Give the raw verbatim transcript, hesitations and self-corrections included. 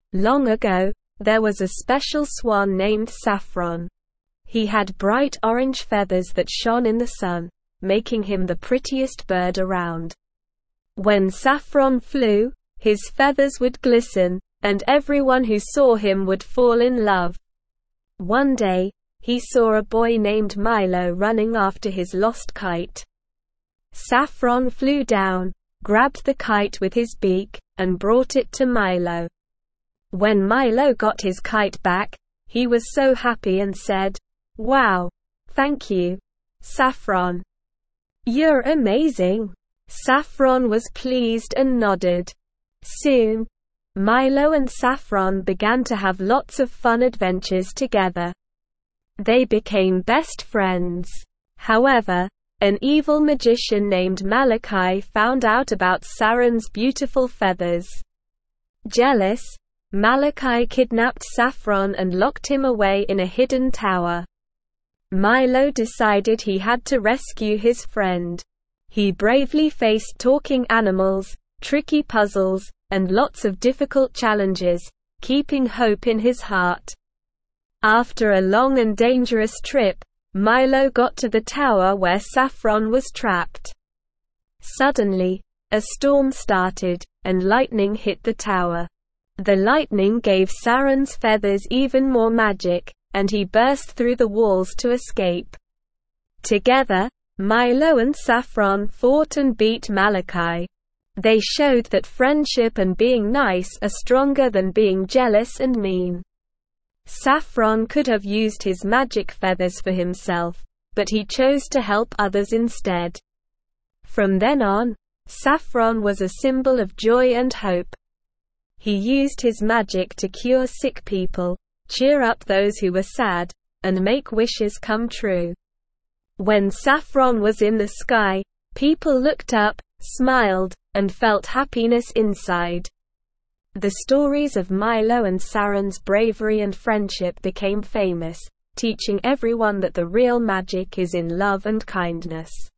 Long ago, there was a special swan named Saffron. He had bright orange feathers that shone in the sun, making him the prettiest bird around. When Saffron flew, his feathers would glisten, and everyone who saw him would fall in love. One day, he saw a boy named Milo running after his lost kite. Saffron flew down, grabbed the kite with his beak, and brought it to Milo. When Milo got his kite back, he was so happy and said, "Wow! Thank you, Saffron. You're amazing." Saffron was pleased and nodded. Soon, Milo and Saffron began to have lots of fun adventures together. They became best friends. However, an evil magician named Malachi found out about Saffron's beautiful feathers. Jealous, Malachi kidnapped Saffron and locked him away in a hidden tower. Milo decided he had to rescue his friend. He bravely faced talking animals, tricky puzzles, and lots of difficult challenges, keeping hope in his heart. After a long and dangerous trip, Milo got to the tower where Saffron was trapped. Suddenly, a storm started, and lightning hit the tower. The lightning gave Saffron's feathers even more magic, and he burst through the walls to escape. Together, Milo and Saffron fought and beat Malachi. They showed that friendship and being nice are stronger than being jealous and mean. Saffron could have used his magic feathers for himself, but he chose to help others instead. From then on, Saffron was a symbol of joy and hope. He used his magic to cure sick people, cheer up those who were sad, and make wishes come true. When Saffron was in the sky, people looked up, smiled, and felt happiness inside. The stories of Milo and Saffron's bravery and friendship became famous, teaching everyone that the real magic is in love and kindness.